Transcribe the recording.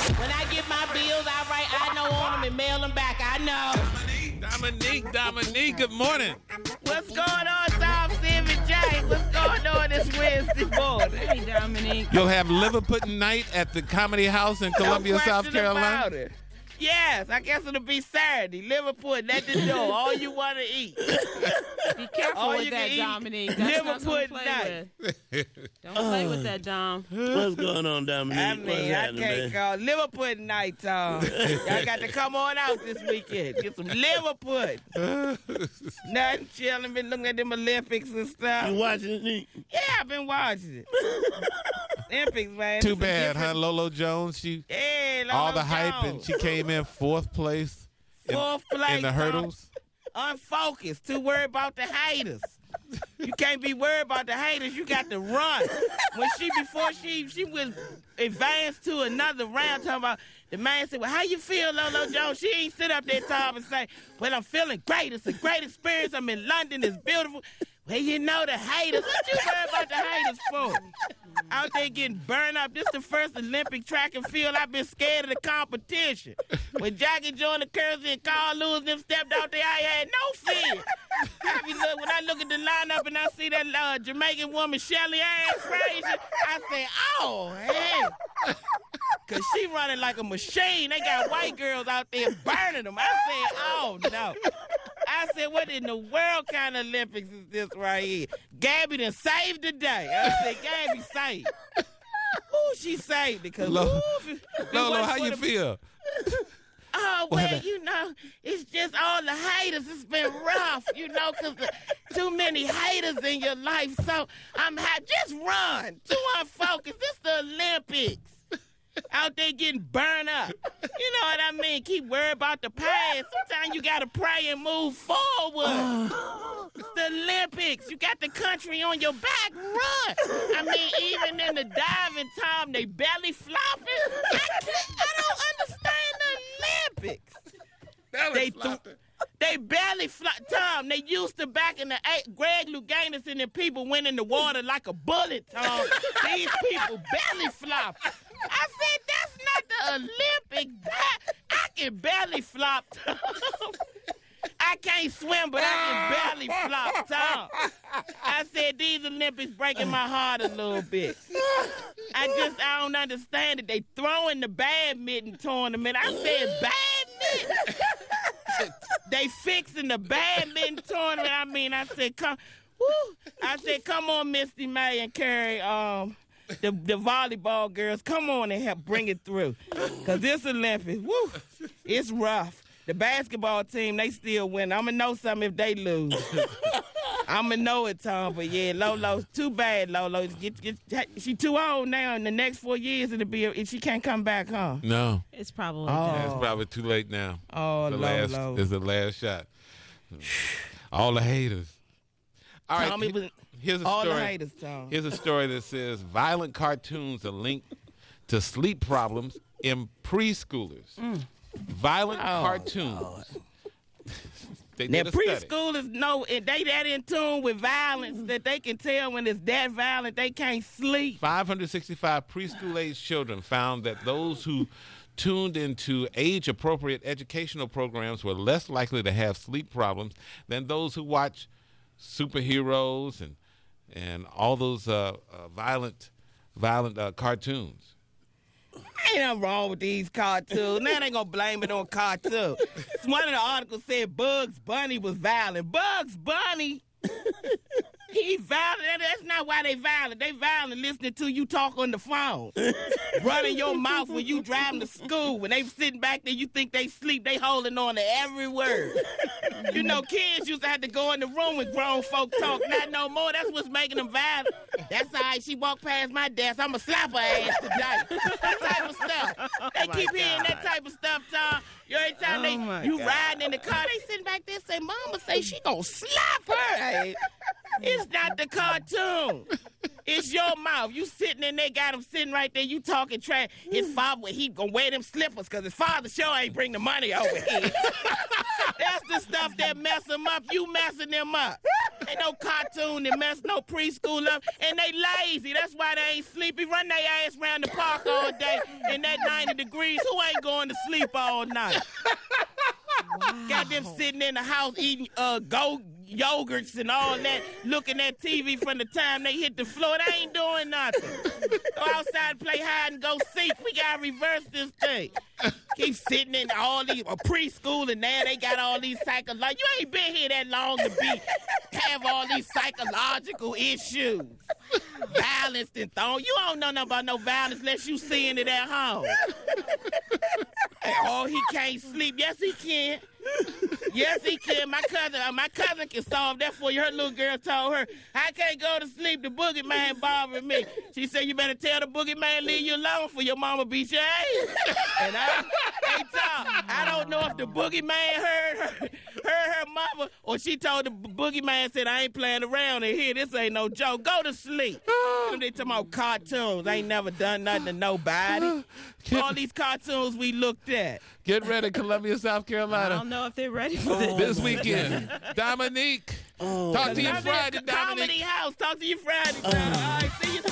When I get my bills, I know on them and mail them back. I know. Dominique, good morning. What's going on, Tom, Steve, and Jay? What's going on this Wednesday morning? Hey, Dominique. You'll have liver pudding night at the Comedy House in Columbia, No South question Carolina. about it. Yes, I guess it'll be Saturday. Liver pudding at the door. All you want to eat. Be careful All with you that, can eat, Dominique. That's liver not something to pudding play with. Don't play with that, Dom. What's going on, Dominique? I What's mean, I happening, can't man? call liver pudding night, Tom. Y'all got to come on out this weekend. Get some liver pudding. Nothing chilling. Been looking at them Olympics and stuff. You watching it, Nick? Yeah, I've been watching it. Olympics, man. Too It's a bad, huh? different- Lolo Jones, Yeah, Lolo all the hype, and Jones. she came in fourth place Fourth place, in the Tom. hurdles. Unfocused. Too worried about the haters. You can't be worried about the haters. You got to run. Before she was advanced to another round, talking about the man said, "Well, how you feel, Lolo Jones?" She ain't sit up there, Tom, and say, "Well, I'm feeling great. It's a great experience. I'm in London. It's beautiful." Well, you know the haters. What you worry about the haters for? Out there getting burned up. This the first Olympic track and field I've been scared of the competition. When Jackie joined the Kersey and Carl Lewis them stepped out there, I had no fear. When I look at the lineup and I see that Jamaican woman, Shelly Ann Frazier, I say, oh, hey. Because she running like a machine. They got white girls out there burning them. I said, oh, no. I said, what in the world kind of Olympics is this right here? Gabby done saved the day. I said, Gabby saved. Ooh, she saved it. Lolo, how you feel? Oh, well, you know, it's just all the haters. It's been rough, you know, because too many haters in your life. So I'm happy. Just run. Too unfocused. This the Olympics. Out there getting burned up. You know what I mean? Keep worried about the past. Sometimes you got to pray and move forward. It's the Olympics. You got the country on your back. Run. I mean, even in the diving time, they belly flopping. I don't understand the Olympics. Belly flopping. They barely flop. Tom, they used to back in the Greg Louganis and the people went in the water like a bullet, Tom. These people barely flop. I said, that's not the Olympics. I can barely flop, Tom. I can't swim, but I can barely flop, Tom. I said, these Olympics breaking my heart a little bit. I don't understand it. They throwing the badminton tournament. I said, badminton? They fixing the badminton tournament. I mean, I said, come on, Misty May and Carrie, the volleyball girls, come on and help bring it through. Because this Olympics, woo, it's rough. The basketball team, they still win. I'm going to know something if they lose. I'm going to know it, Tom. But, yeah, Lolo, too bad, Lolo. She too old now. In the next 4 years, she can't come back, huh? No. It's probably It's probably too late now. Oh, Lolo. It's the last shot. All the haters. All right, Tom, here's a all story. the haters, Tom. Here's a story that says violent cartoons are linked to sleep problems in preschoolers. Violent cartoons. They Now, did a study. preschoolers know they that in tune with violence that they can tell when it's that violent they can't sleep. 565 preschool-age children found that those who tuned into age-appropriate educational programs were less likely to have sleep problems than those who watch superheroes and all those violent cartoons. Ain't nothing wrong with these cartoons. Now they gonna blame it on cartoons. One of the articles said Bugs Bunny was violent. Bugs Bunny? He violent. That's not why they violent. They violent listening to you talk on the phone. Running your mouth when you driving to school. When they sitting back there, you think they sleep. They holding on to every word. You know, kids used to have to go in the room when grown folk talk. Not no more. That's what's making them violent. That's all right. She walked past my desk. I'm going to slap her ass today. That type of stuff. They keep hearing that type of stuff, Tom. Every time you riding in the car, they sitting back there say, Mama say she going to slap her. Hey, it's not the cartoon. It's your mouth. You sitting in there, got him sitting right there. You talking trash. His father, he gonna wear them slippers because his father sure ain't bring the money over here. That's the stuff that mess them up. You messing them up. Ain't no cartoon that mess no preschool up. And they lazy. That's why they ain't sleepy. Run their ass around the park all day in that 90 degrees. Who ain't going to sleep all night? Got them sitting in the house eating yogurts and all that, looking at TV from the time they hit the floor. They ain't doing nothing. Go outside and play hide and go seek. We gotta reverse this thing. Keep sitting in all these preschool and now they got all these psychological. You ain't been here that long to have all these psychological issues. Violence and thong. You don't know nothing about no violence unless you seeing it at home. Oh, he can't sleep. Yes, he can. Yes, he can. My cousin can solve that for you. Her little girl told her, I can't go to sleep. The boogeyman bothering me. She said, you better tell the boogeyman leave you alone for your mama beat your ass. And I don't know if the boogeyman heard her mother or she told the boogeyman, said, I ain't playing around in here. This ain't no joke. Go to sleep. They talking about cartoons. I ain't never done nothing to nobody. All these cartoons we looked at. Get ready, Columbia, South I Carolina. don't know if they're ready for this. This weekend. Dominique. Talk to you Friday, Dominique. Comedy House. Talk to you Friday. All right, see you